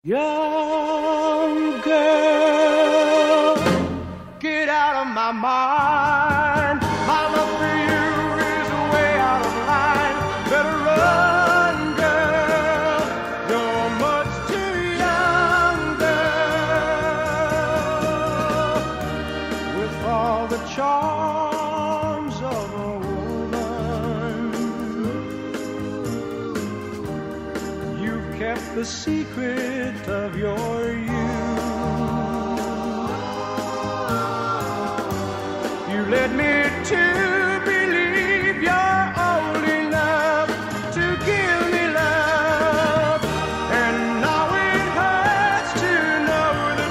Young girl, get out of my mind. My love for you is way out of line. Better run, girl. You're much too young, girl. With all the charms of a woman, you've kept the secret of your youth. You led me to believe you're old enough to give me love, and now it hurts to know the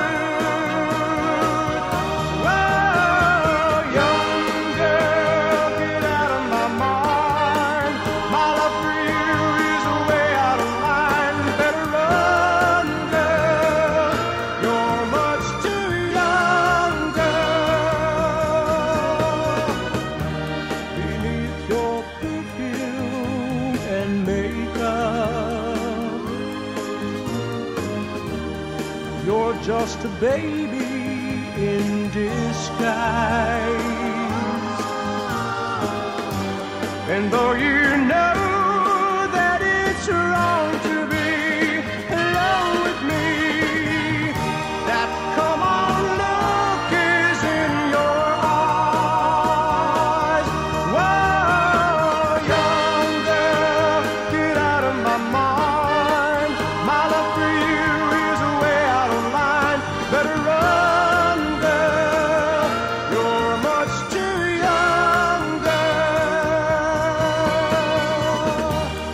truth. Oh, young girl, get out of my mind. My love for you is way out of line. Better run, girl. You're much too young, girl. Beneath your perfume and makeup, you're just a baby in disguise. And though you know that it's wrong to be alone with me, that come on look is in your eyes. Whoa, young girl, get out of my mind. My love for you is way out of line. Better run, girl. You're much too young, girl.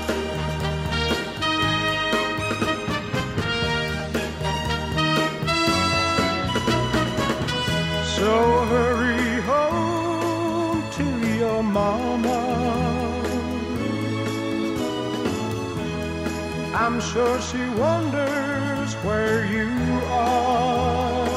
So hurry home to your mama. I'm sure she wonders where you are.